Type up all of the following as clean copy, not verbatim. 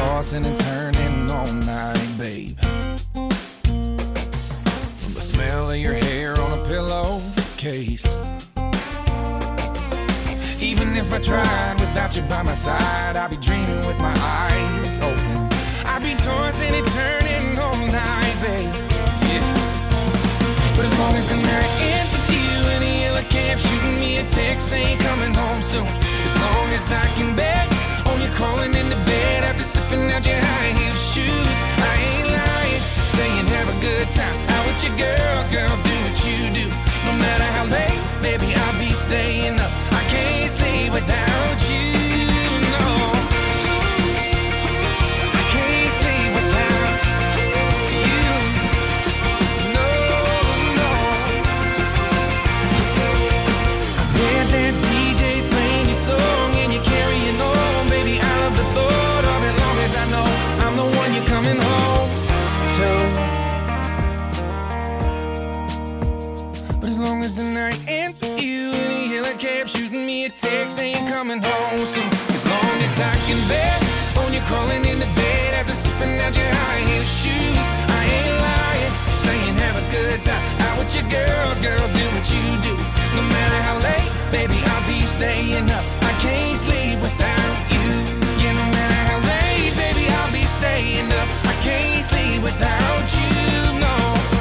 tossing and turning all night, babe. From the smell of your hair on a pillowcase. Even if I tried without you by my side, I'd be dreaming with my eyes open. I'd be tossing and turning all night, babe. Yeah. But as long as the night ends with you in a yellow cab shooting me a text saying coming home soon. As long as I can bet on you crawling into bed after sipping out your high heel shoes. I ain't lying, saying have a good time out with your girls, girl, do what you do. No matter how late, baby, I'll be staying up. I can't sleep without you, no. I can't sleep without you, no, no. I bet that DJ's playing your song and you're carrying on, baby. I love the thought of it, long as I know I'm the one you're coming home to. But as long as the night ends with you in a yellow cab shooting me a text saying coming home soon. As long as I can bet on you crawling into bed after sipping out your high heel shoes. I ain't lying, saying have a good time out with your girls, girl, do what you do. No matter how late, baby, I'll be staying up. I can't sleep without you. Yeah, no matter how late, baby, I'll be staying up. I can't sleep without you, no.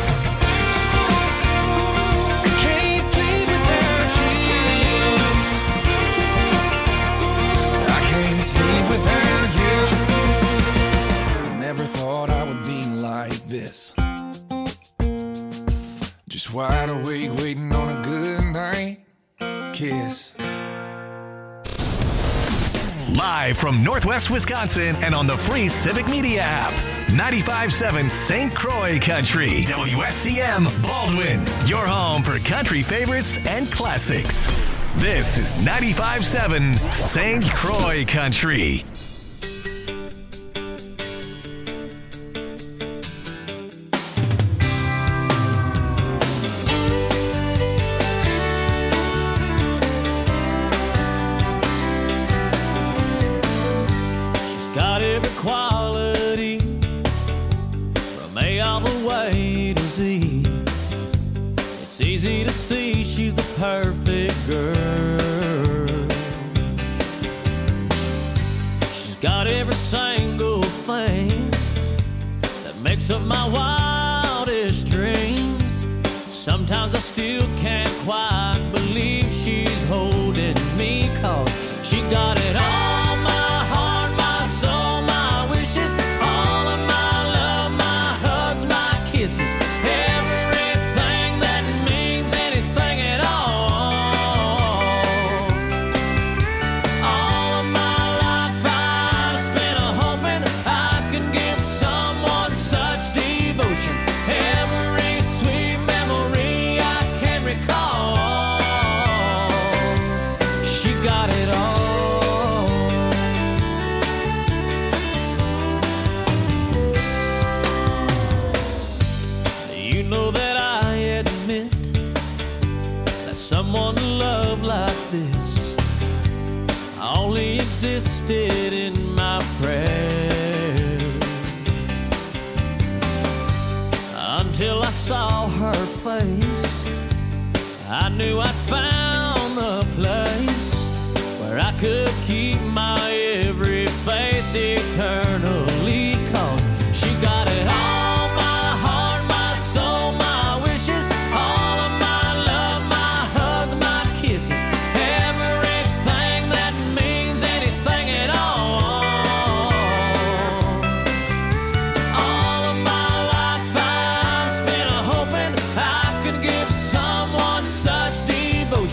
Without you, I never thought I would be like this. Just wide awake, waiting on a good night kiss. Live from Northwest Wisconsin and on the free Civic Media app. 95.7 St. Croix Country. WSCM Baldwin. Your home for country favorites and classics. This is 95.7 St. Croix Country. She's got every quality from A all the way to Z. It's easy to see she's the perfect girl. She's got every single thing that makes up my wildest dreams. Sometimes I still can't quite believe she's holding me, 'cause she got it all, my heart, my soul, my wishes, all of my love, my hugs, my kisses, everything that means anything at all. All of my life I've spent hoping I could give someone such devotion. Every sweet memory I can recall. She got it all. You know that I admit that someone to love like this only existed in my prayers, until I saw her face. I knew I'd found the place where I could keep my every faith eternally, 'cause she got it all, my heart, my soul, my wishes, all of my love, my hugs, my kisses, everything that means anything at all. All of my life I've spent hoping I could give someone such devotion.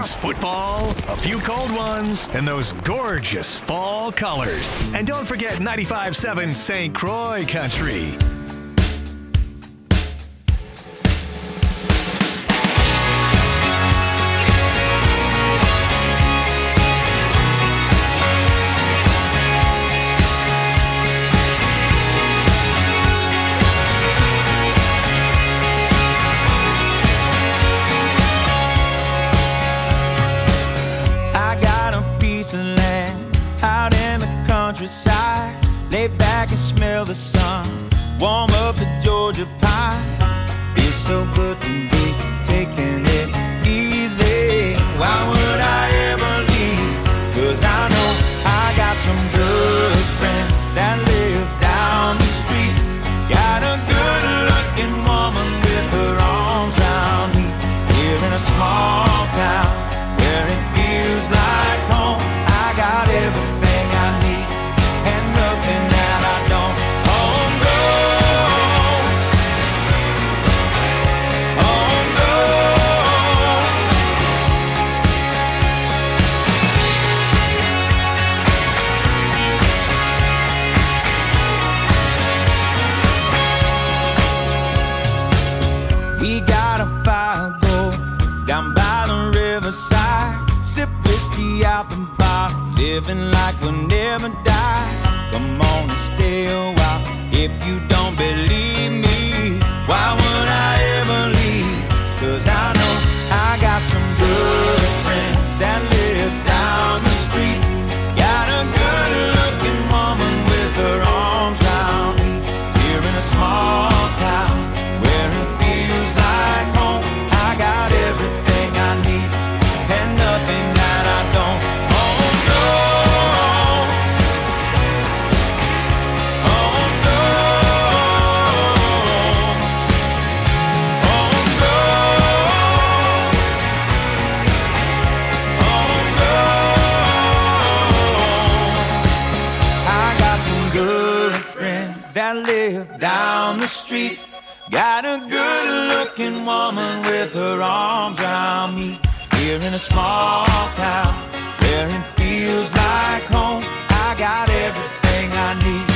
games, football, a few cold ones, and those gorgeous fall colors. And don't forget 95.7 St. Croix Country. Lay back and smell the sun, warm up the Georgia pie. Feels so good to be taking it easy. Why would I ever leave? 'Cause I know I got some good friends that live down the street. Got a good looking woman with her arms around me. Here in a small town where it feels like home. I got everything I need and nothing that I don't. We got a fire go down by the riverside. Sip whiskey out the bar, living like we'll never die. Come on and stay a while if you don't believe me. Why would I ever leave? 'Cause I know I got some good friends that live down the street. Got a good looking woman with her arms around me. Here in a small town where it feels like home. I got everything I need and nothing that I don't. That live down the street. Got a good looking woman with her arms around me. Here in a small town where it feels like home. I got everything I need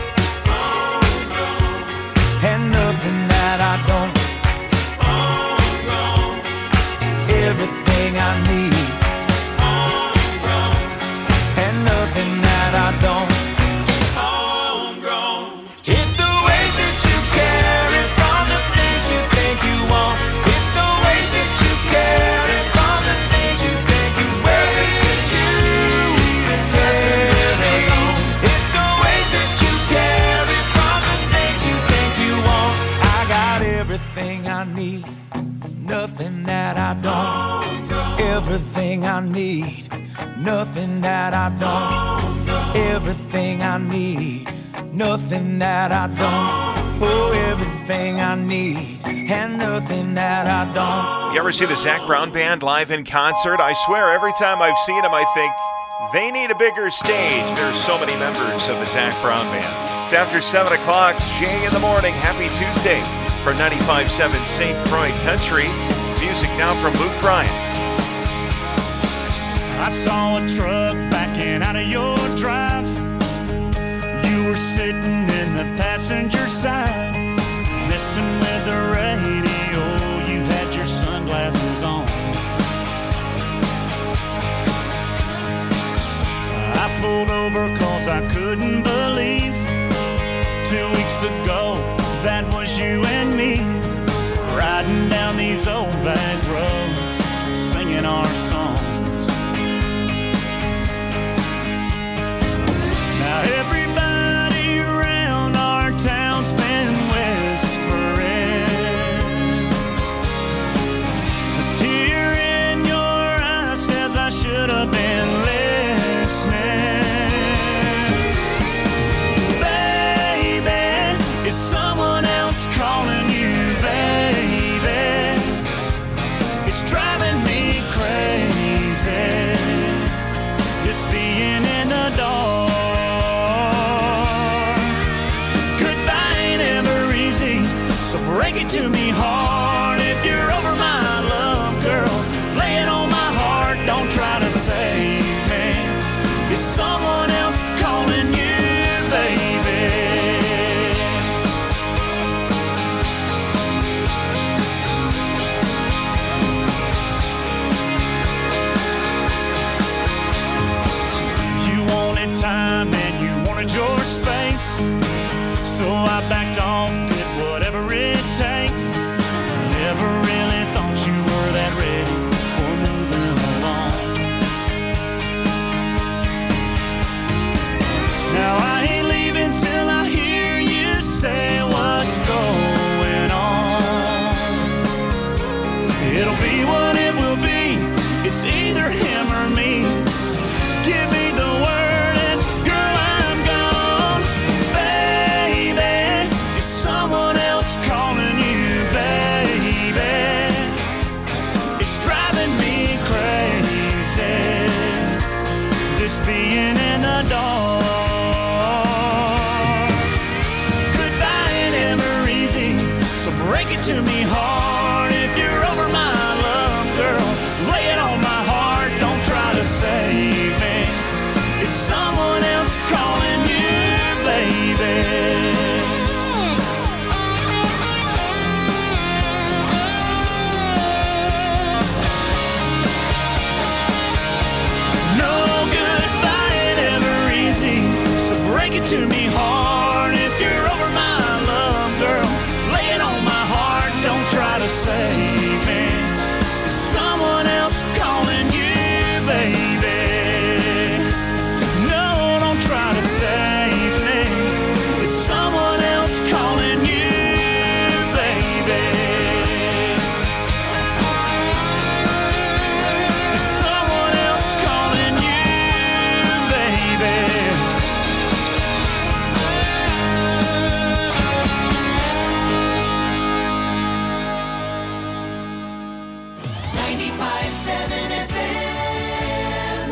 and nothing that I don't. Everything I need and nothing that I don't. Nothing that I don't. Everything I need. Nothing that I don't. Everything I need. Nothing that I don't. Oh, everything I need and nothing that I don't. You ever see the Zac Brown Band live in concert? I swear every time I've seen them, I think they need a bigger stage. There's so many members of the Zac Brown Band. It's after 7 o'clock, Jay in the morning. Happy Tuesday for 95.7 St. Croix Country. Music now from Luke Bryan. I saw a truck backing out of your drive. You were sitting in the passenger side, messing with the radio. You had your sunglasses on. I pulled over 'cause I couldn't believe 2 weeks ago that was you and me, riding down these old back roads, singing our songs. Now everybody around our town's been whispering. A tear in your eye says I should have been listening. Baby, is someone else calling you, baby? It's driving me crazy, this being in the dark. Goodbye ain't ever easy, so break it to me hard. If you're over my love, girl, lay it on my heart. backed off, did whatever it takes. Never really thought you were that ready for moving along. Now I ain't leaving till I hear you say what's going on. It'll be what it will be, it's either him or me. Give me the word and girl, I'm gone. Baby, is someone else calling you, baby? It's driving me crazy, this being in the dark. Goodbye ain't ever easy, so break it to me hard. If you're over my love, girl, lay it on my heart. Don't try to save me, it's someone else calling you, baby. No goodbye ain't ever easy, so break it to me hard. If you're over my love, girl, lay it on my heart. Don't try to save me, it's someone else calling you, baby. No, don't try to save me, it's someone else calling you, baby. It's someone else calling you, baby. 95.7 FM.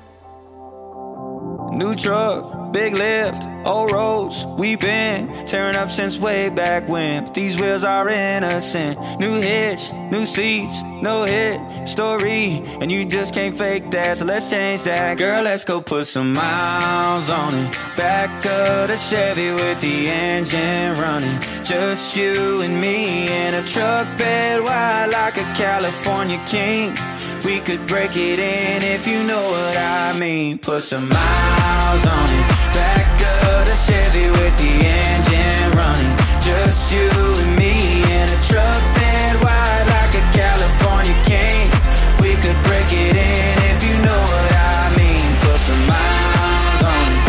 New truck, big lift, old roads, we been tearing up since way back when. But these wheels are innocent. New hitch, new seats, no hit story, and you just can't fake that, so let's change that. Girl, let's go put some miles on it. Back of the Chevy with the engine running. Just you and me in a truck bed wide like a California king. We could break it in if you know what I mean. Put some miles on it. Back of the Chevy with the engine running. Just you and me in a truck bed wide like a California king. We could break it in if you know what I mean. Put some miles on it.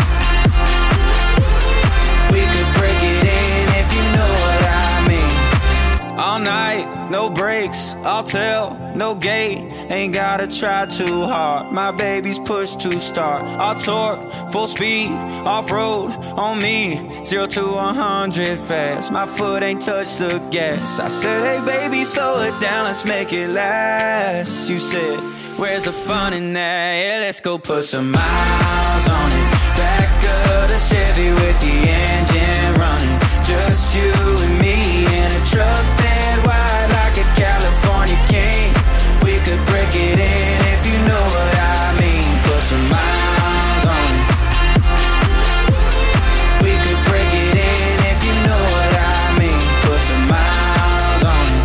We could break it in if you know what I mean. All night, no brakes, I'll tell, no gate. Ain't gotta try too hard, my baby's push to start. I'll torque, full speed, off-road, on me. 0 to 100 fast, my foot ain't touched the gas. I said, hey baby, slow it down, let's make it last. You said, where's the fun in that? Yeah, let's go put some miles on it. Back of the Chevy with the engine running. Just you and me in a truck bed wide like a California king. We could break it in if you know what I mean. Put some miles on it. We could break it in if you know what I mean. Put some miles on it.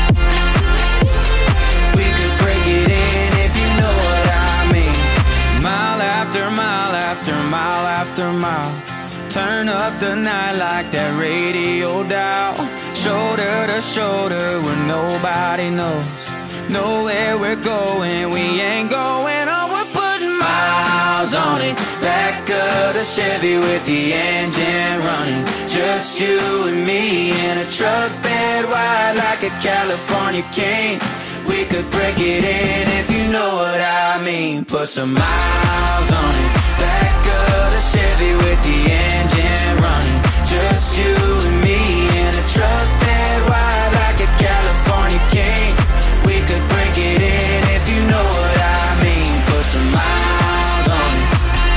We could break it in if you know what I mean. Mile after mile after mile after mile. Turn up the night like that radio dial. Shoulder to shoulder where nobody knows. Know where we're going, we ain't going on. We're putting miles on it. Back of the Chevy with the engine running. Just you and me in a truck bed wide like a California king. We could break it in if you know what I mean. Put some miles on it. Back of the Chevy with the engine running. Just you and me in a truck bed wide like a California king. We could break it in if you know what I mean. Put some miles on it.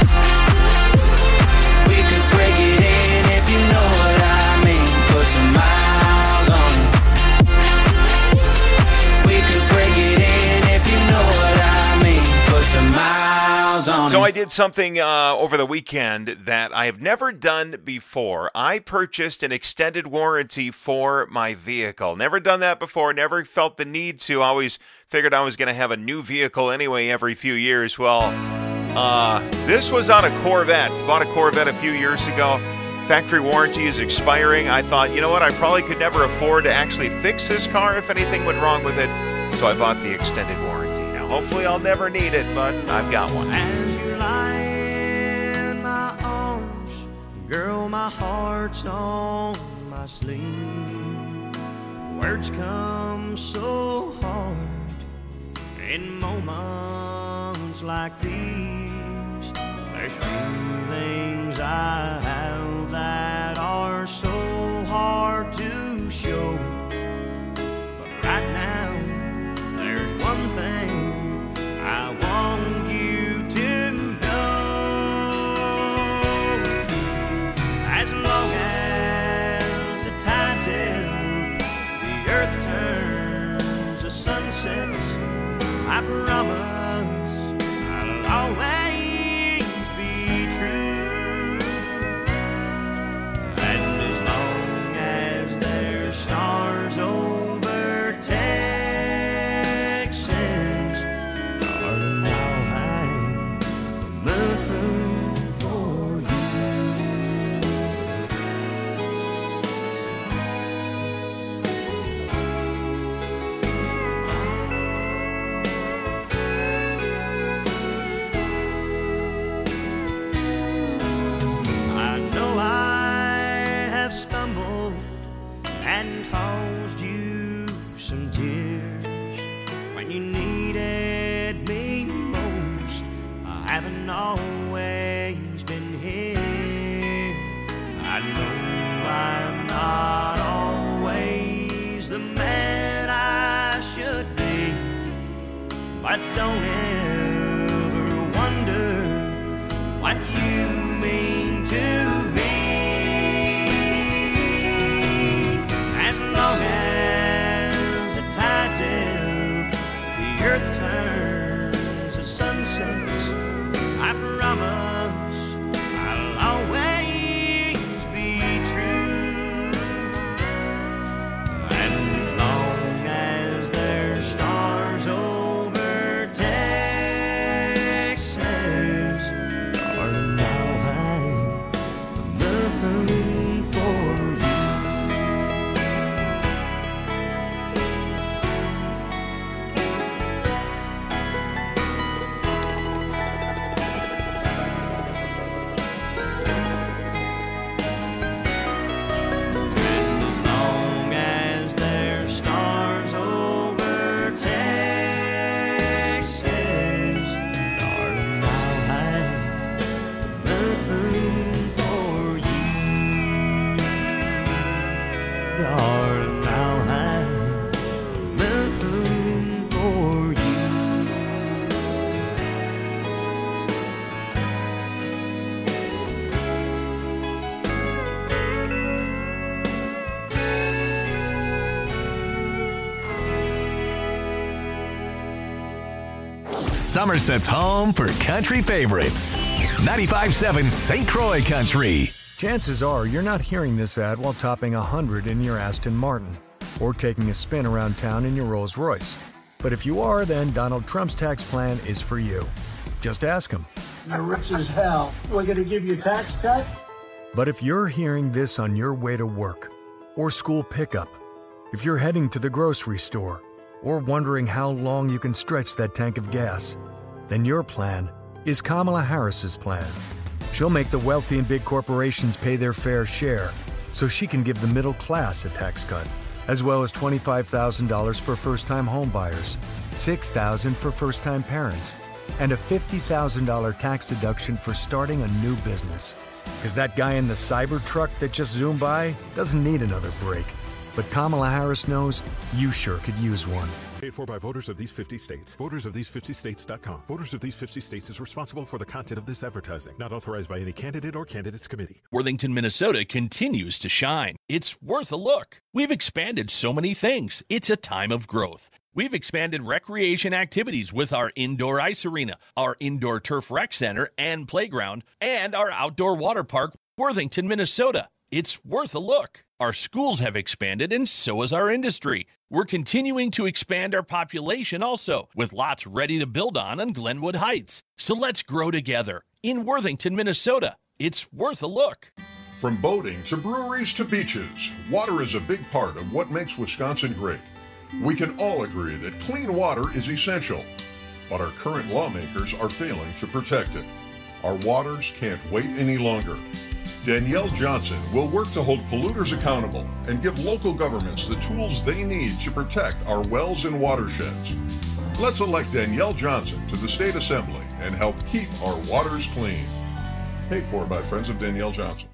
We could break it in if you know what I mean. Put some miles on it. We could break it in if you know what I mean. Put some miles on it. So I did something over the weekend that I have never done before. I purchased an extended warranty for my vehicle. Never done that before. Never felt the need to. Always figured I was going to have a new vehicle anyway every few years. Well, this was on a Corvette. Bought a Corvette a few years ago. Factory warranty is expiring. I thought, you know what, I probably could never afford to actually fix this car if anything went wrong with it. So I bought the extended warranty. Now, hopefully I'll never need it, but I've got one. As you lie in my arms, girl, my heart's on my sleeve. Words come so hard in moments like these. There's feelings I have that are so hard to show. But right now, there's one thing I want you to know. As long as the tide's in, the earth turns, the sun sets, I promise I'll always be true. And as long as there's stars over Texas, darling, I'll hang the moon for you. I know I have stumbled and caused you some tears when you needed me most. I haven't always been here. I know I'm not always the man I should be, but don't ever wonder what you mean to me. As long as the tide's in, the earth turns, the sun sets, I promise I'll always be true. And as long as there's stars over Texas, darling, I'll hang the moon for you. And as long as there's stars over Texas, darling, I'll hang the moon for you. Darling, I'll hang the moon for you. Somerset's home for country favorites. 95.7 St. Croix Country. Chances are you're not hearing this ad while topping 100 in your Aston Martin or taking a spin around town in your Rolls Royce. But if you are, then Donald Trump's tax plan is for you. Just ask him. You're rich as hell. We're going to give you a tax cut? But if you're hearing this on your way to work or school pickup, if you're heading to the grocery store or wondering how long you can stretch that tank of gas, then your plan is Kamala Harris's plan. She'll make the wealthy and big corporations pay their fair share so she can give the middle class a tax cut, as well as $25,000 for first-time homebuyers, $6,000 for first-time parents, and a $50,000 tax deduction for starting a new business. Because that guy in the Cybertruck that just zoomed by doesn't need another break. But Kamala Harris knows you sure could use one. Paid for by voters of these 50 states. VotersOfThese50States.com. Voters of these 50 states is responsible for the content of this advertising. Not authorized by any candidate or candidates committee. Worthington, Minnesota continues to shine. It's worth a look. We've expanded so many things. It's a time of growth. We've expanded recreation activities with our indoor ice arena, our indoor turf rec center and playground, and our outdoor water park, Worthington, Minnesota. It's worth a look. Our schools have expanded, and so has our industry. We're continuing to expand our population also, with lots ready to build on Glenwood Heights. So let's grow together in Worthington, Minnesota. It's worth a look. From boating to breweries to beaches, water is a big part of what makes Wisconsin great. We can all agree that clean water is essential, but our current lawmakers are failing to protect it. Our waters can't wait any longer. Danielle Johnson will work to hold polluters accountable and give local governments the tools they need to protect our wells and watersheds. Let's elect Danielle Johnson to the State Assembly and help keep our waters clean. Paid for by Friends of Danielle Johnson.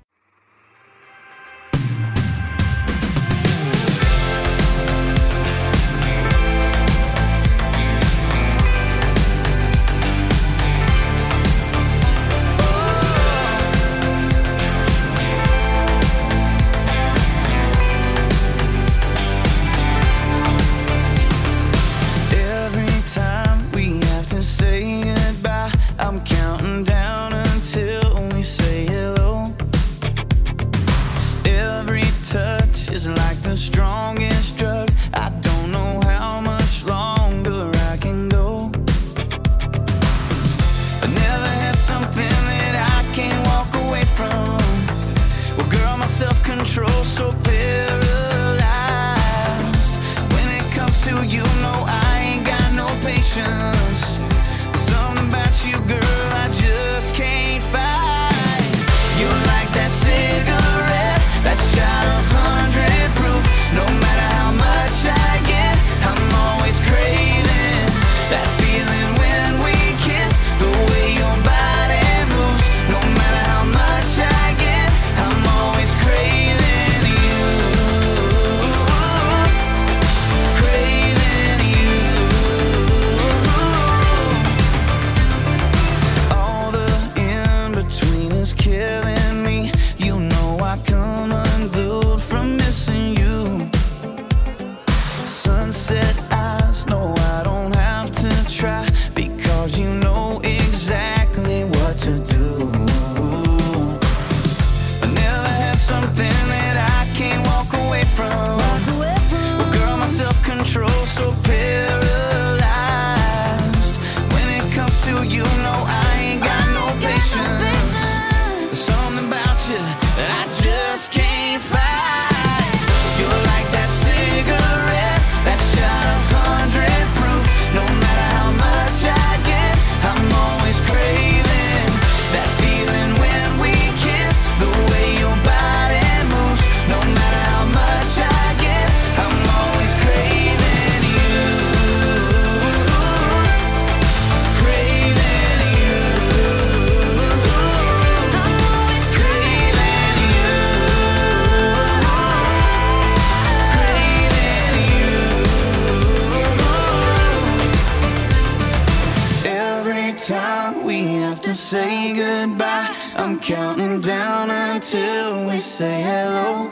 Say goodbye. I'm counting down until we say hello.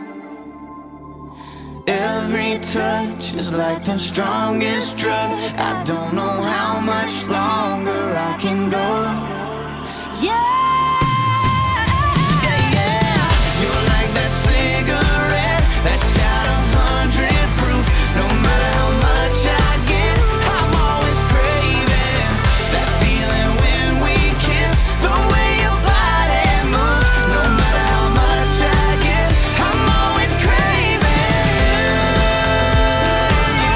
Every touch is like the strongest drug. I don't know how much longer I can go. Yeah. You're like that cigarette, that shot of 100 proof. No matter how much I get, I'm always craving that feeling when we kiss. The way your body moves. No matter how much I get, I'm always craving you.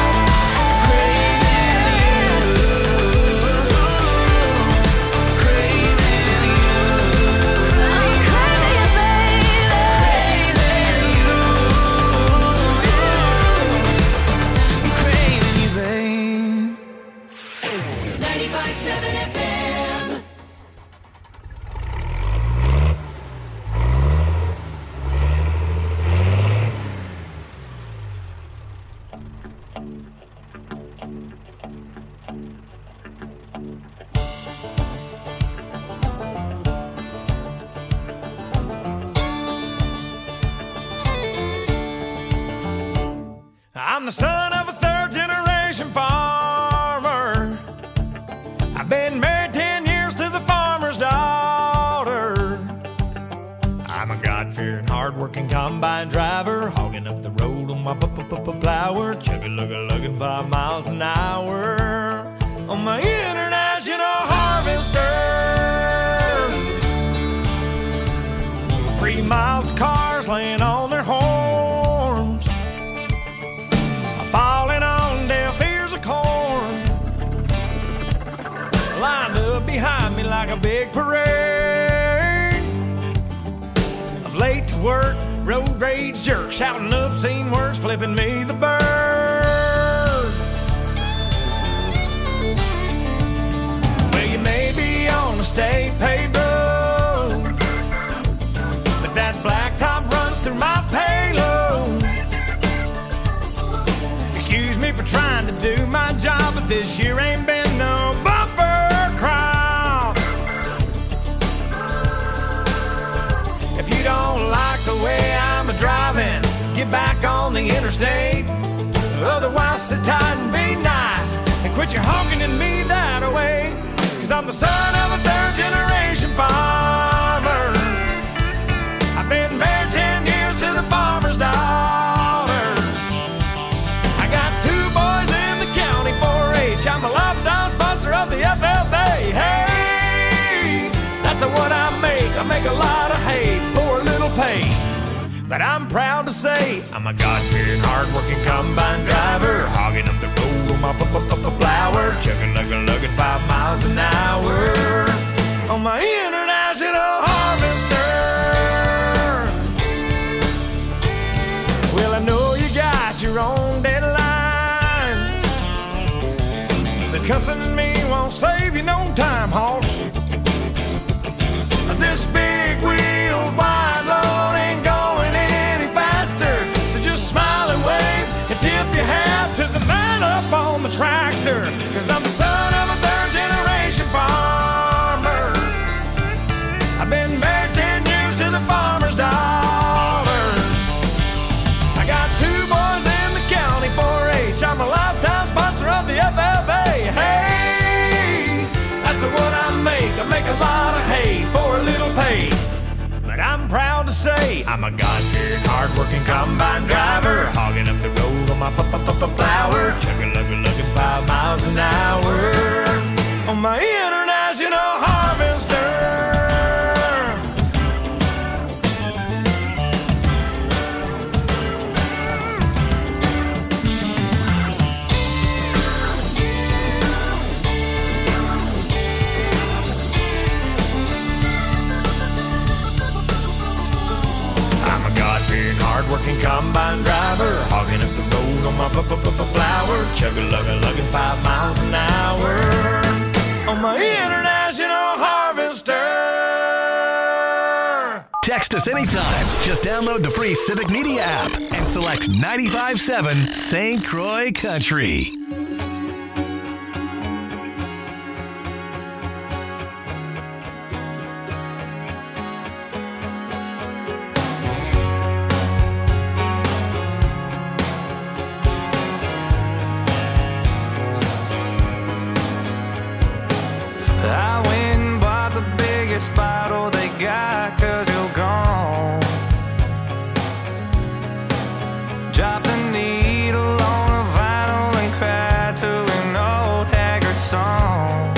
Craving you. I'm craving you, baby. Craving you. I'm craving you, babe. 95.7 FM. I'm the son of a third-generation farmer. I've been married 10 years to the farmer's daughter. I'm a God-fearing, hard-working combine driver, hogging up the road on my plower, chugga-lugga-lugging 5 miles an hour on my international harvester. 3 miles of cars laying on their horns, falling on deaf ears of corn, lined up behind me like a big parade of late to work, road rage jerks, shouting obscene words, flipping me the bird. Well, you may be on a state paved road, but that blacktop runs through my payload. Excuse me for trying to do my job, but this year ain't been no bumper crop. If you don't like the way I'm a-driving, get back on the interstate. Otherwise, sit tight and be nice and quit your honking at me that way. 'Cause I'm the son of a third-generation farmer. I've been married 10 years to the farmer's daughter. I got 2 boys in the county 4-H. I'm a lifetime sponsor of the FFA. Hey, that's what I make. I make a lot of hay for a little pay. But I'm proud to say I'm a God-fearing, hard-working combine driver, hogging up the road on my flower, chugging, lugging 5 miles an hour on my international harvester. Well, I know you got your own deadlines, but cussing at me won't save you no time, hoss. This big wheel wide load ain't going any faster, so just smile and wave and tip your hat to the man up on the tractor. 'Cause I'm the son of a third-generation farmer. I've been married 10 years to the farmer's daughter. I got 2 boys in the county 4-H. I'm a lifetime sponsor of the FFA. Hey, that's what I make. I make a lot of hay for a little pay. But I'm proud to say I'm a God-fearing, hard-working combine driver, hogging up the road on my flower, chugging, lugging 5 miles an hour on my international harvester. Hard-working combine driver, hogging up the road on my flower, chugging, lugging 5 miles an hour on my international harvester. Text us anytime. Just download the free Civic Media app and select 95.7 St. Croix Country. Bottle they got 'cause you're gone. Drop the needle on a vinyl and cry to an old haggard song.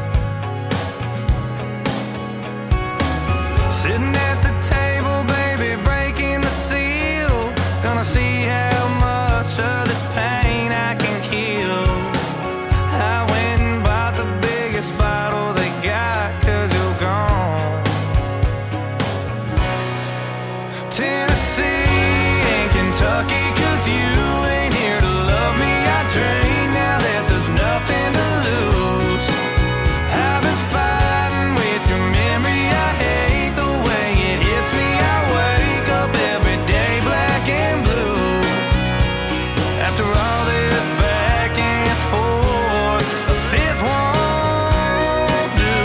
Sitting at the table, baby, breaking the seal. Gonna see how much of this pain I can kill. I went and bought the biggest bottle they got 'cause you're gone. Tennessee and Kentucky, 'cause you ain't here to love me. I drink now that there's nothing to lose. I've been fighting with your memory. I hate the way it hits me. I wake up every day black and blue. After all this back and forth, a fifth won't do.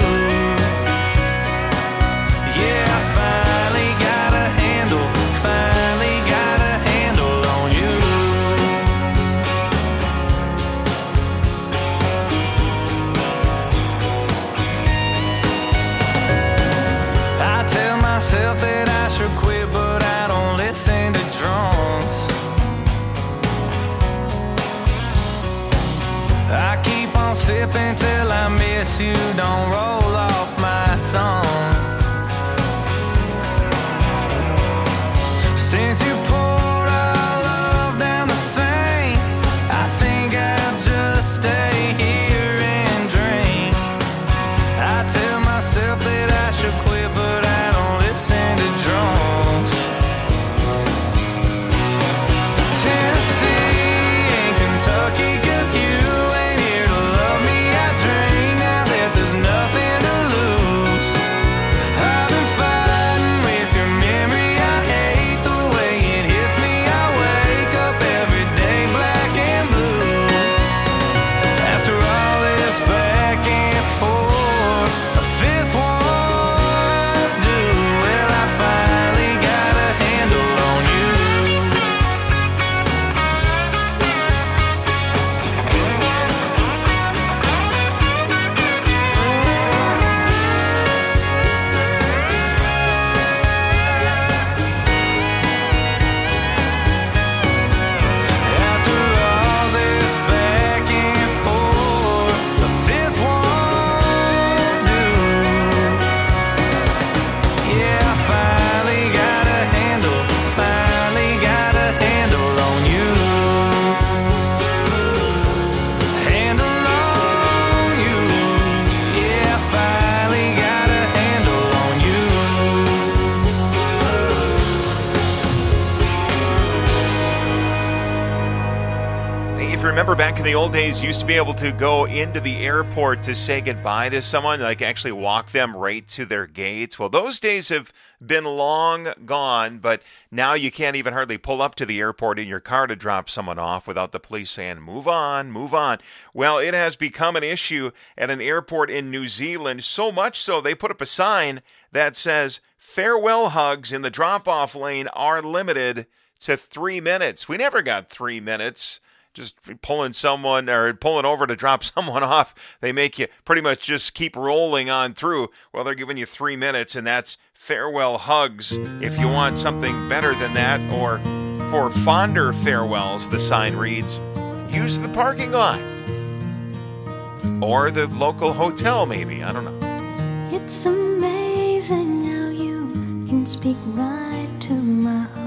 Yeah, I finally got a handle on you. I tell myself that I should quit, but I don't listen to drunks. I keep on sipping till I miss you, don't roll off my tongue. if you remember back in the old days, you used to be able to go into the airport to say goodbye to someone, like actually walk them right to their gates. Well, those days have been long gone, but now you can't even hardly pull up to the airport in your car to drop someone off without the police saying, move on, move on. Well, it has become an issue at an airport in New Zealand, so much so they put up a sign that says, farewell hugs in the drop-off lane are limited to 3 minutes. We never got 3 minutes. Just pulling someone or pulling over to drop someone off, they make you pretty much just keep rolling on through. Well, they're giving you 3 minutes, and that's farewell hugs. If you want something better than that, or for fonder farewells, the sign reads, use the parking lot. Or the local hotel, maybe. I don't know. It's amazing how you can speak right to my heart.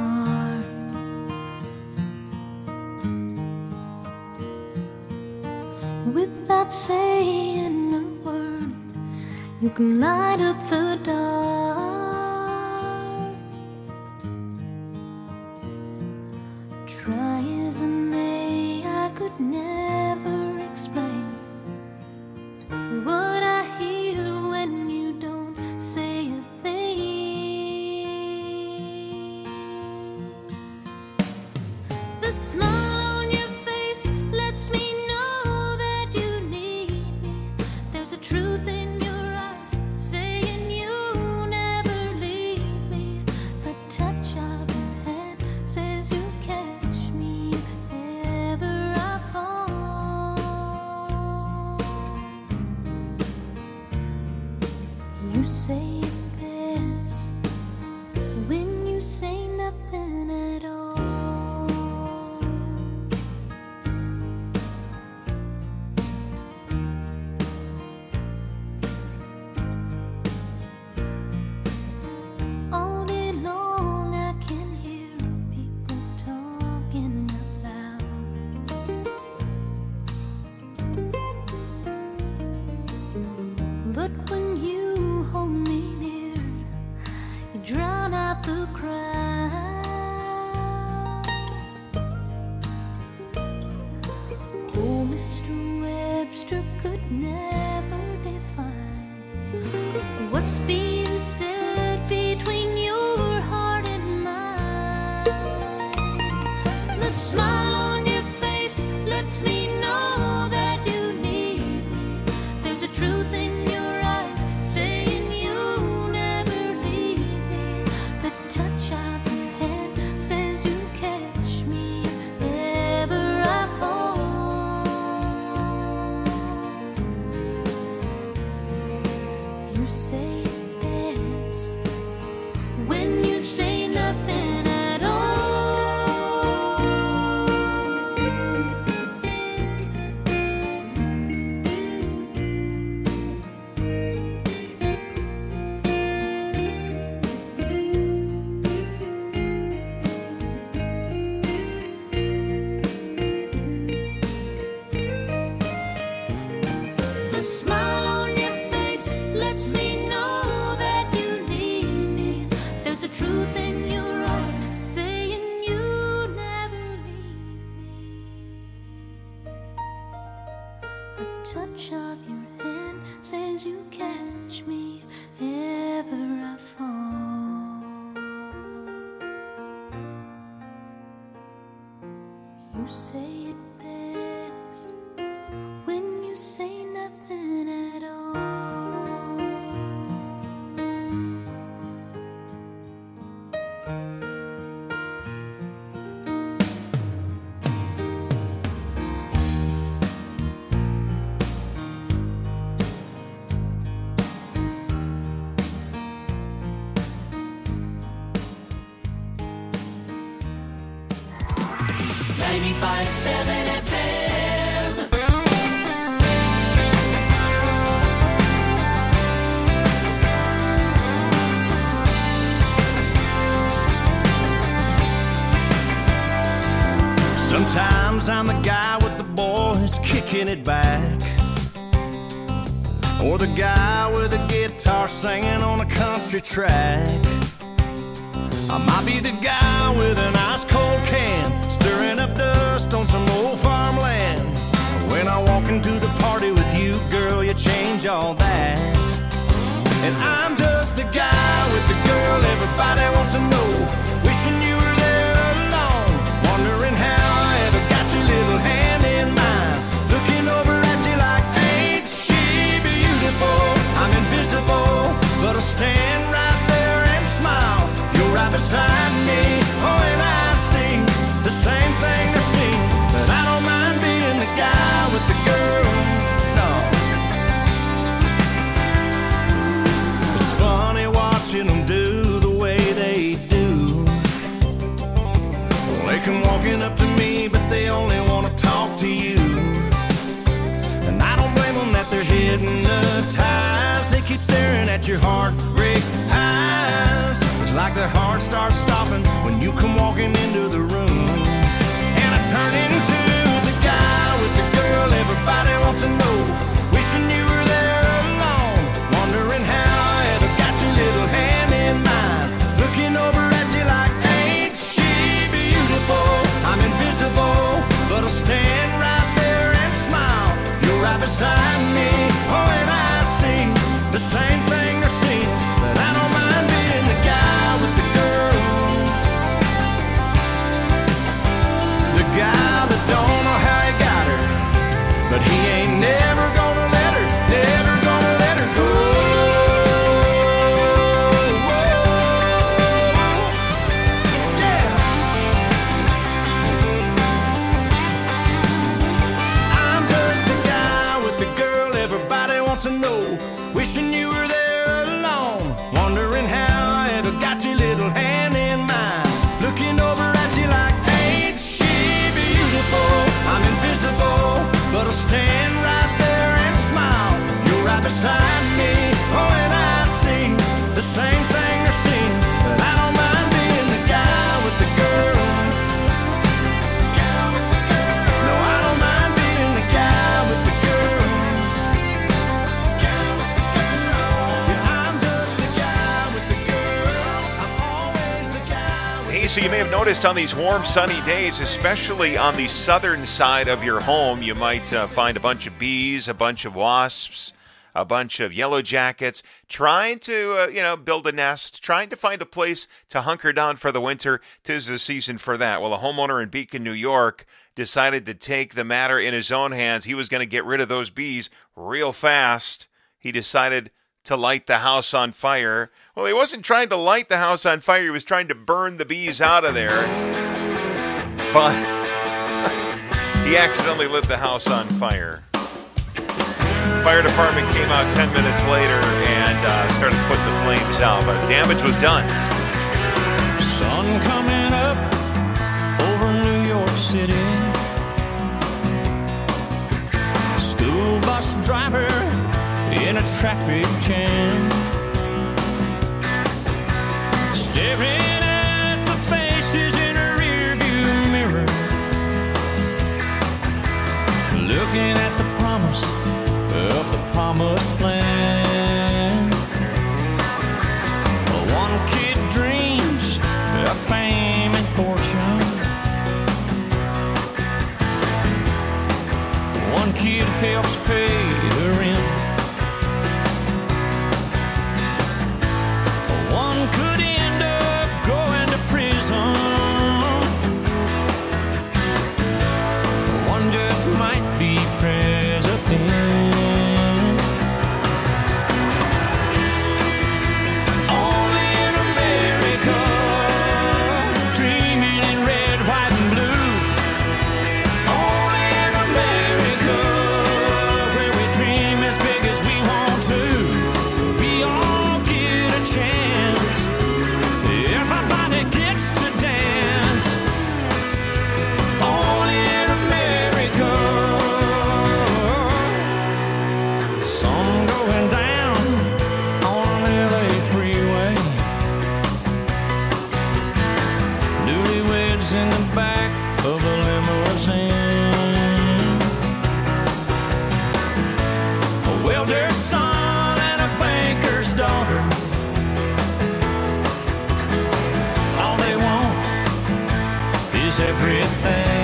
Without saying a word, you can light up the dark. Try as I may, I could never explain what I hear when you don't say a thing. The smile on your face lets me know that you need me. There's a truth in your eyes saying you never leave me. The touch of your hand says you catch me if ever I fall. You say it best when you say nothing at all. All day long I can hear people talking out loud. But when you hold me near, you drown out the crowd. Oh, Mr. Webster could never define what's being said between your heart and mine. The smile on your face lets me know that you need me. There's a truth in your eyes saying you never leave me. The touch of your hand says you catch me if ever I fall. You say it best when you say nothing at all. The smile on your face lets me know that you need me. There's a truth in your eyes saying you never leave me. A touch of your hand says you catch me if ever I fall. You say it best when you say nothing at all. Sometimes I'm the guy with the boys kicking it back, or the guy with a guitar singing on a country track. I might be the guy with an ice cold can, stirring up dust on some old farmland. everybody wants to know. Wishing you were there alone, wondering how I ever got your little hand in mine. Looking over at you like, ain't she beautiful? I'm invisible, but I'll stand right there and smile. You're right beside me, oh, and I see the same thing they're seeing. But I don't mind being the guy with the girl, no. It's funny watching them do the way they do. They come walking up to me, but they only want to talk to you. And I don't blame them that they're hypnotized. They keep staring at your heartbreak eyes. It's like their heart starts stopping when you come walking into the room. And I turn into the guy with the girl everybody wants to know. Wishing you were there alone, wondering how I ever got your little hand in mine. Looking over at you like, ain't she beautiful? I'm invisible, but I'll stand right there and smile. You're right beside me, oh, and I see the same thing they're seeing. But I don't mind being the guy with the girl, the guy that don't know how he got her, but he ain't never gonna let her, never gonna let her go. Yeah. I'm just the guy with the girl everybody wants to know. Wishing you were there alone, wondering how I ever got your little hand in mine. Looking over at you like, ain't she beautiful? I'm invisible, but I'll stand right there and smile. You're right beside me, oh, and I see the same thing they're seeing. But I don't mind being the guy with the girl. No, I don't mind being the guy with the girl. Hey, so you may have noticed on these warm, sunny days, especially on the southern side of your home, you might find a bunch of bees, a bunch of wasps, a bunch of yellow jackets, trying to, build a nest, trying to find a place to hunker down for the winter. 'Tis the season for that. Well, a homeowner in Beacon, New York, decided to take the matter in his own hands. He was going to get rid of those bees real fast. He decided to light the house on fire. Well, he wasn't trying to light the house on fire. He was trying to burn the bees out of there. But he accidentally lit the house on fire. Fire department came out 10 minutes later and started putting the flames out, but damage was done. Sun coming up over New York City. School bus driver in a traffic jam, staring at the faces in a rearview mirror, looking at the promise of the promised land. One kid dreams of fame and fortune. One kid helps pay the rent. One could end up going to prison. One just might be president. Only in America, dreaming in red, white, and blue. Only in America, where we dream as big as we want to. We all get a chance. Everybody gets to dance. Only in America. Sun going down on an LA freeway. Newlyweds in the back of a limousine. A welder's son and a banker's daughter. All they want is everything.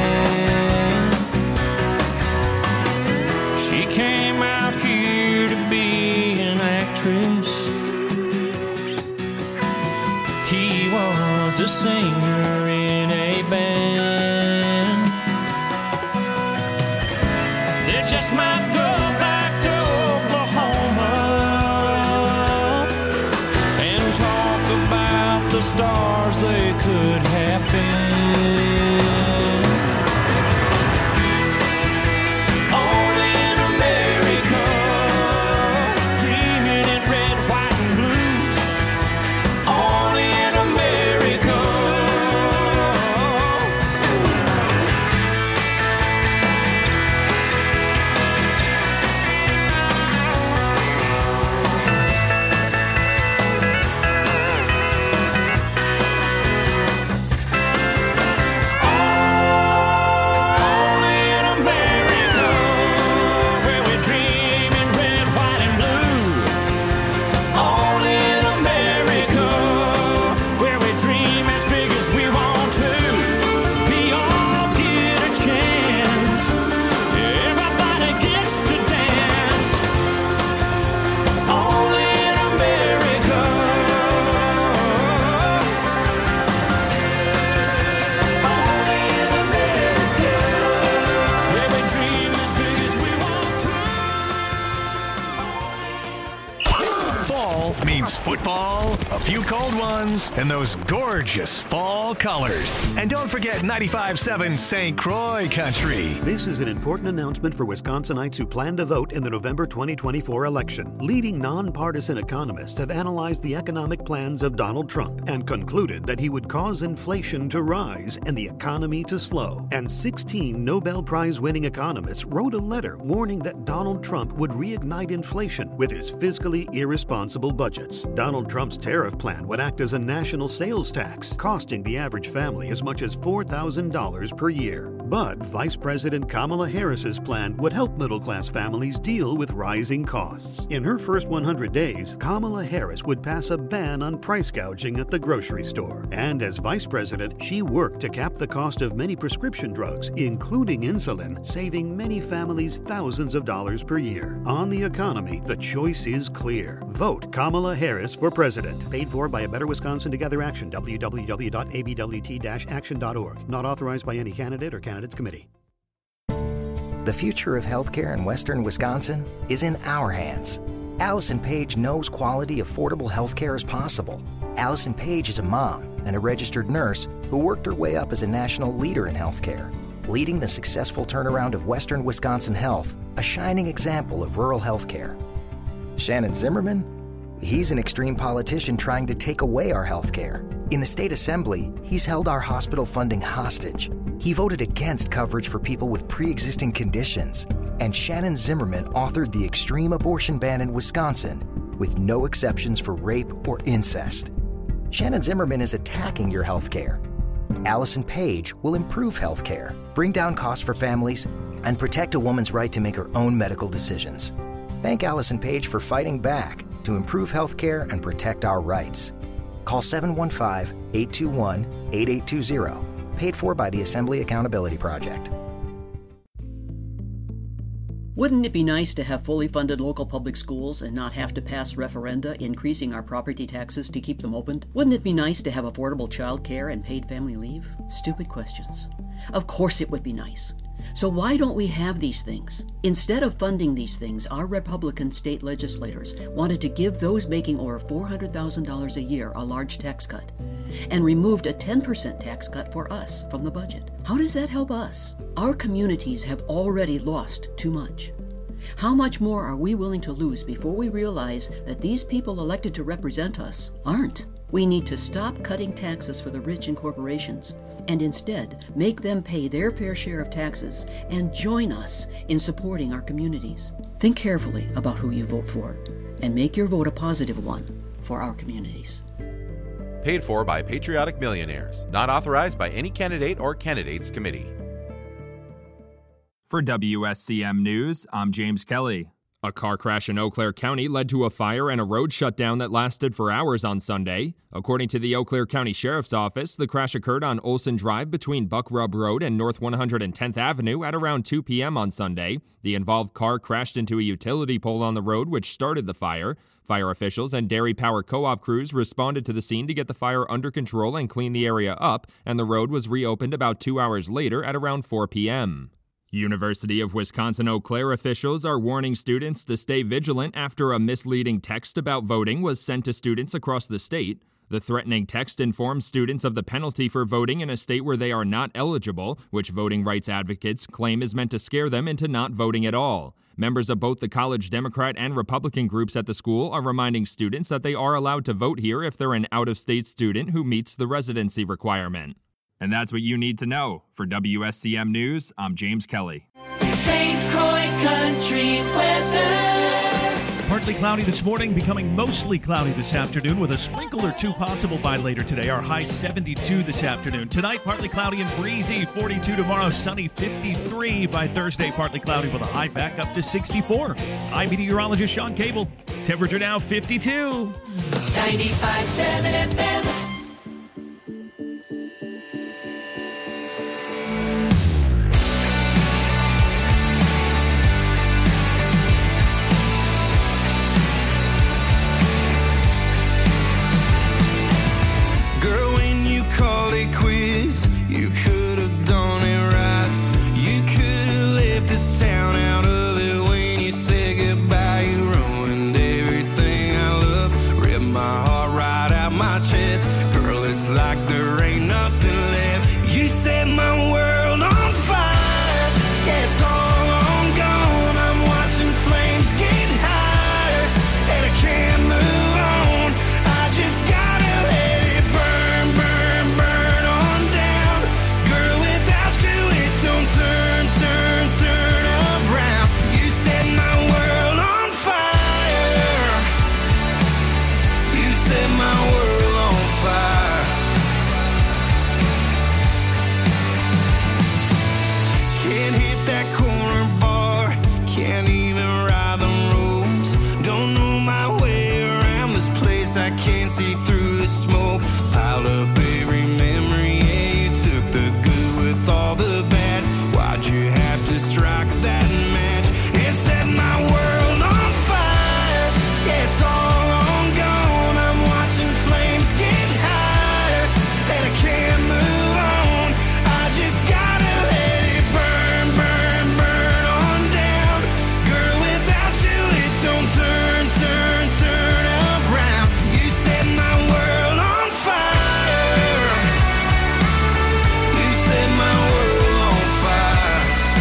She came out here to be an actress. He singer in a band. They just might go back to Oklahoma and talk about the stars they could have been. Only in America, dreaming in red, white, and blue. Only in America. Only in America, where we dream in red, white, and blue. Only in America, where we dream as big as we want to. We all get a chance. Everybody gets to dance. Only in America. Only in America, where we dream as big as we want to. Fall means football, a few cold ones, and those gorgeous fall colors. And don't forget 95.7 St. Croix Country. This is an important announcement for Wisconsinites who plan to vote in the November 2024 election. Leading nonpartisan economists have analyzed the economic plans of Donald Trump and concluded that he would cause inflation to rise and the economy to slow. And 16 Nobel Prize-winning economists wrote a letter warning that Donald Trump would reignite inflation with his fiscally irresponsible budgets. Donald Trump's tariff plan would act as a national sales tax, costing the average family as much as $4,000 per year. But Vice President Kamala Harris's plan would help middle-class families deal with rising costs. In her first 100 days, Kamala Harris would pass a ban on price gouging at the grocery store. And as Vice President, she worked to cap the cost of many prescription drugs, including insulin, saving many families thousands of dollars per year. On the economy, the choice is clear. Vote Kamala Harris for president. Paid for by A Better Wisconsin Together Action, www.abwt-action.org. Not authorized by any candidate or candidates committee. The future of healthcare in western Wisconsin is in our hands. Allison Page knows quality, affordable healthcare is possible. Allison Page is a mom and a registered nurse who worked her way up as a national leader in healthcare, leading the successful turnaround of western Wisconsin health, a shining example of rural healthcare. Shannon Zimmerman? He's an extreme politician trying to take away our healthcare. In the state assembly, he's held our hospital funding hostage. He voted against coverage for people with pre-existing conditions. And Shannon Zimmerman authored the extreme abortion ban in Wisconsin with no exceptions for rape or incest. Shannon Zimmerman is attacking your healthcare. Allison Page will improve healthcare, bring down costs for families, and protect a woman's right to make her own medical decisions. Thank Allison Page for fighting back to improve healthcare and protect our rights. Call 715-821-8820. Paid for by the Assembly Accountability Project. Wouldn't it be nice to have fully funded local public schools and not have to pass referenda increasing our property taxes to keep them open? Wouldn't it be nice to have affordable child care and paid family leave? Stupid questions. Of course it would be nice. So why don't we have these things? Instead of funding these things, our Republican state legislators wanted to give those making over $400,000 a year a large tax cut and removed a 10% tax cut for us from the budget. How does that help us? Our communities have already lost too much. How much more are we willing to lose before we realize that these people elected to represent us aren't? We need to stop cutting taxes for the rich and corporations and instead make them pay their fair share of taxes and join us in supporting our communities. Think carefully about who you vote for and make your vote a positive one for our communities. Paid for by Patriotic Millionaires. Not authorized by any candidate or candidates committee. For WSCM News, I'm James Kelly. A car crash in Eau Claire County led to a fire and a road shutdown that lasted for hours on Sunday. According to the Eau Claire County Sheriff's Office, the crash occurred on Olson Drive between Buck Rub Road and North 110th Avenue at around 2 p.m. on Sunday. The involved car crashed into a utility pole on the road, which started the fire. Fire officials and Dairy Power Co-op crews responded to the scene to get the fire under control and clean the area up, and the road was reopened about 2 hours later at around 4 p.m. University of Wisconsin-Eau Claire officials are warning students to stay vigilant after a misleading text about voting was sent to students across the state. The threatening text informs students of the penalty for voting in a state where they are not eligible, which voting rights advocates claim is meant to scare them into not voting at all. Members of both the college Democrat and Republican groups at the school are reminding students that they are allowed to vote here if they're an out-of-state student who meets the residency requirement. And that's what you need to know. For WSCM News, I'm James Kelly. St. Croix Country weather. Partly cloudy this morning, becoming mostly cloudy this afternoon with a sprinkle or two possible by later today. Our high 72 this afternoon. Tonight, partly cloudy and breezy, 42 tomorrow, sunny 53. By Thursday, partly cloudy with a high back up to 64. I'm meteorologist Sean Cable. Temperature now 52. 95.7 FM. Called it quits. You could have done it right. You could have left this town out of it when you said goodbye. You ruined everything I love. Ripped my heart right out my chest. Girl, it's like there ain't nothing left. You set my world on fire. Yeah, it's all on gone. I'm watching flames get higher, and I can't move on. I just gotta let it burn, burn, burn on down. Girl, without you it don't turn, turn, turn around. You set my world on fire. You set my world on fire. Can't hit that corner bar. Can't even ride the roads. Don't know my way around this place. I can't see through the smoke. Piled up every memory. Yeah, you took the good with all the bad. Why'd you have to strike that match? It set my world on fire. Yeah, it's all on gone. I'm watching flames get higher, and I can't move on. I just gotta let it burn, burn, burn on down. Girl, without you it don't turn, turn, turn around. You set my world on fire. You set my world on fire.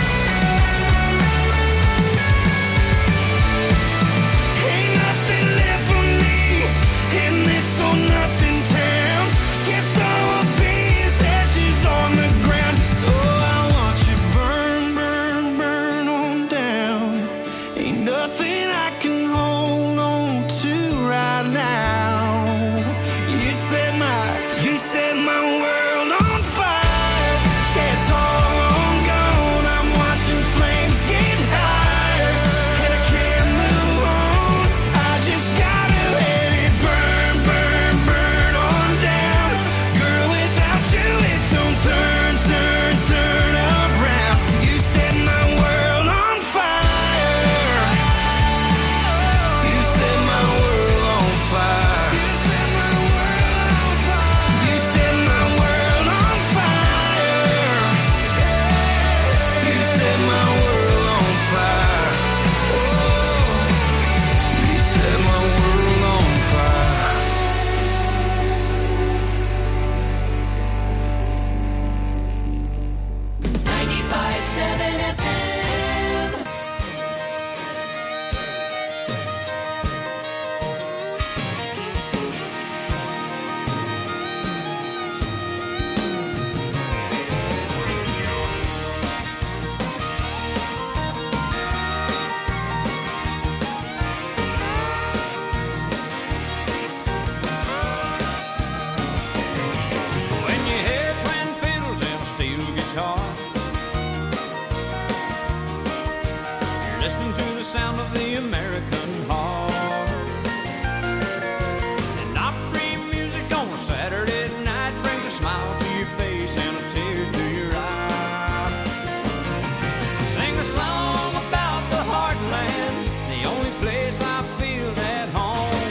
Ain't nothing left for me in this or nothing town. Guess I will be as ashes on the ground. So I want you burn, burn, burn on down. Ain't nothing I can hold on to right now. You set my world on fire. Yeah, it's all on gone. I'm watching flames get higher, and I can't move on. I just gotta let it burn, burn, burn on down. Girl, without you it don't turn, turn, turn around. You set my world on fire. You set my world on fire. You set my world on fire. You set my world on fire. You set my world on fire. You set my world on fire. 95.7 FM. When you hear twin fiddles and a steel guitar, you're listening to the sound of the American heart. And Opry music on a Saturday night brings a smile to your face and a tear to your eye. Sing a song about the heartland, the only place I feel at home.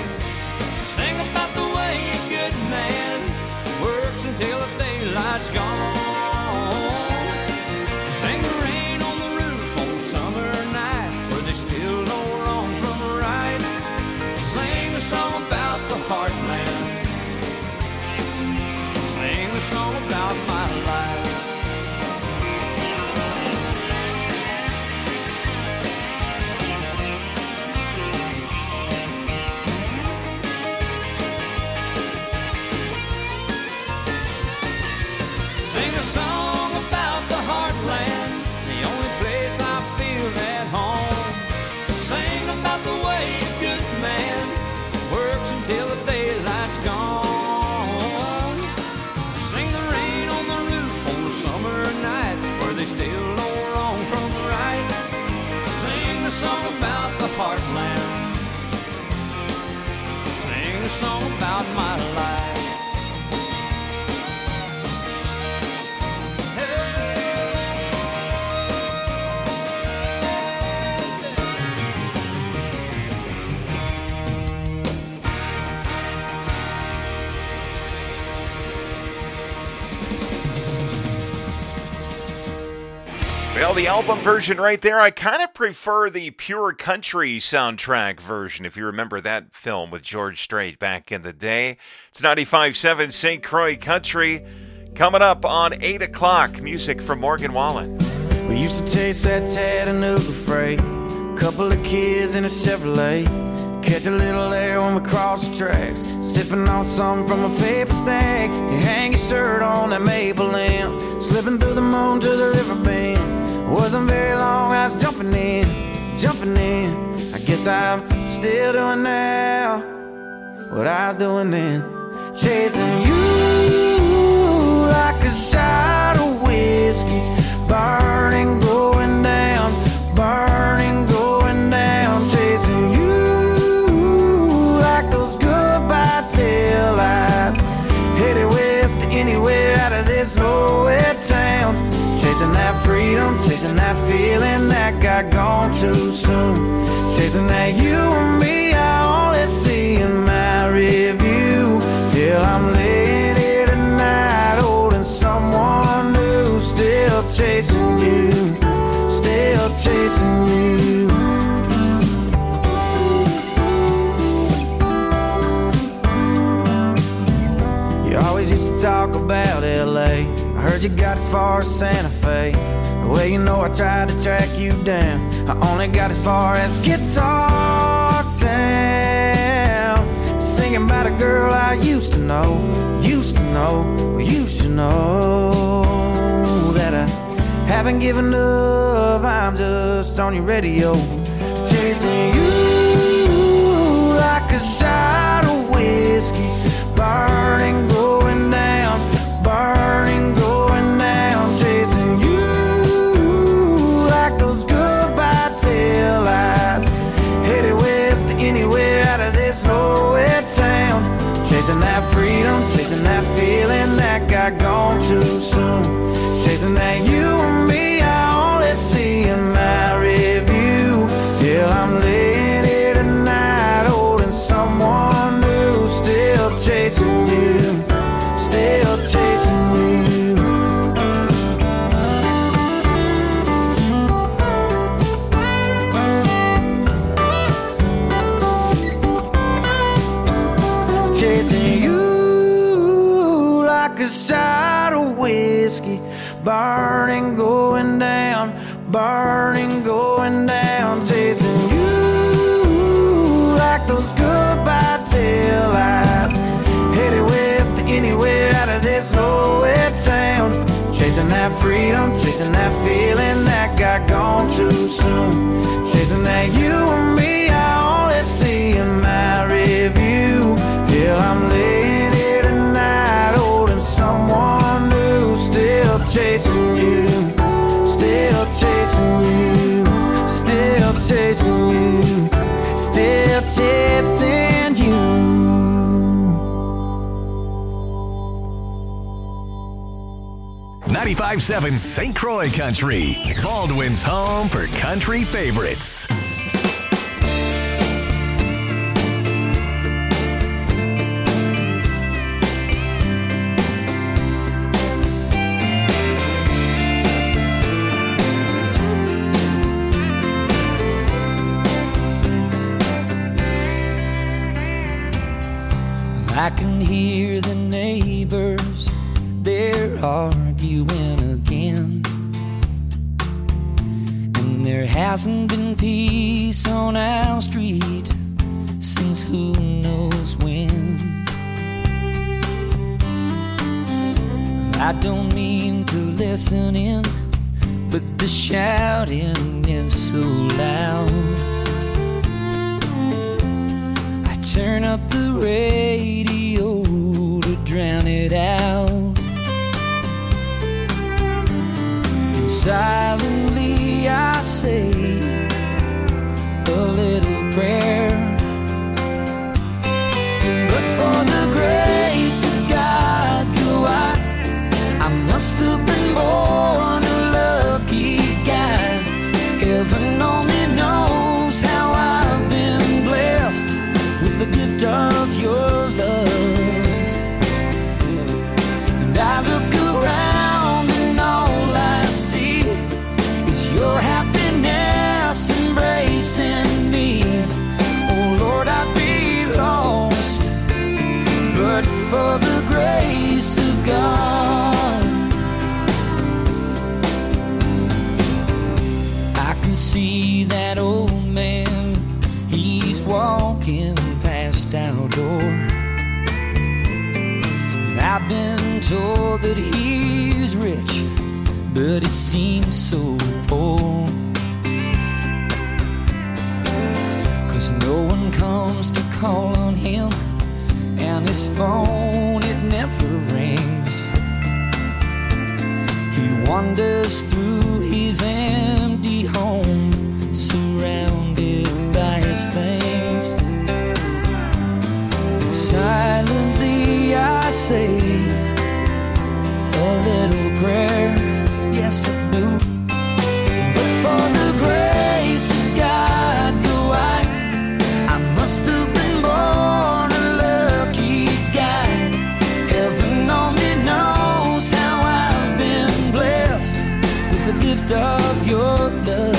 they still know wrong from right. Sing a song about the heartland. Sing a song about my life. Well, the album version right there, I kind of prefer the Pure Country soundtrack version, if you remember that film with George Strait back in the day. It's 95.7 St. Croix Country. Coming up on 8 o'clock, music from Morgan Wallen. We used to chase that Chattanooga freight, couple of kids in a Chevrolet, catch a little air when we cross the tracks, sipping on something from a paper stack. You hang your shirt on that maple limb, slipping through the moon to the river bend. Wasn't very long, I was jumping in. I guess I'm still doing now what I was doing then. Chasing you like a shot of whiskey, burning, going down, burning, going down. Chasing you like those goodbye taillights, headed west to anywhere out of this nowhere town. Chasing that freedom, chasing that feeling that got gone too soon. Chasing that you and me, I only see in my review. Till I'm laying here tonight, holding someone new. Still chasing you, still chasing you. You always used to talk about L.A. I heard you got as far as Santa Fe. Well, you know I tried to track you down. I only got as far as Guitar Town. Singing about a girl I used to know, well, you should know that I haven't given up. I'm just on your radio, chasing you like a shot of whiskey, burning, going down, burning, going down. Chasing you like those goodbye taillights, headed west to anywhere out of this nowhere town. Chasing that freedom, chasing that feeling that got gone too soon. Chasing that you and me, I only see in my review. Till I'm laying here tonight, holding someone new. Still chasing you, still chasing you. Chasing you like a shot of whiskey, burning, going down, burning, going down. Chasing you like those goodbye taillights, headed west to anywhere out of this nowhere town. Chasing that freedom, chasing that feeling that got gone too soon. Chasing that you and me, I only see in my review. Till I'm laying here tonight, holding someone new. Still chasing you, still chasing you, still chasing you, still chasing you. 95.7 St. Croix Country, Baldwin's home for country favorites. I can hear the neighbors, they're arguing again. And there hasn't been peace on our street since who knows when. I don't mean to listen in, but the shouting is so loud. I turn up the radio to drown it out. And Silently I say a little prayer, but for the grace of God, I must have been born a lucky guy. Heaven only knows how I've been blessed with the gift of your love. And I look around and all I see is your happiness embracing me. Oh Lord, I'd be lost but for the grace of God. I can see that old man, he's walking past our door. And I've been told that he's rich, but he seems so poor. 'Cause no one comes to call on him, and his phone, it never rings. He wanders through his empty home, surrounded by his things. Silently I say a little prayer, yes I do. But for the grace of God, I must have been born a lucky guy. Heaven only knows how I've been blessed with the gift of your love.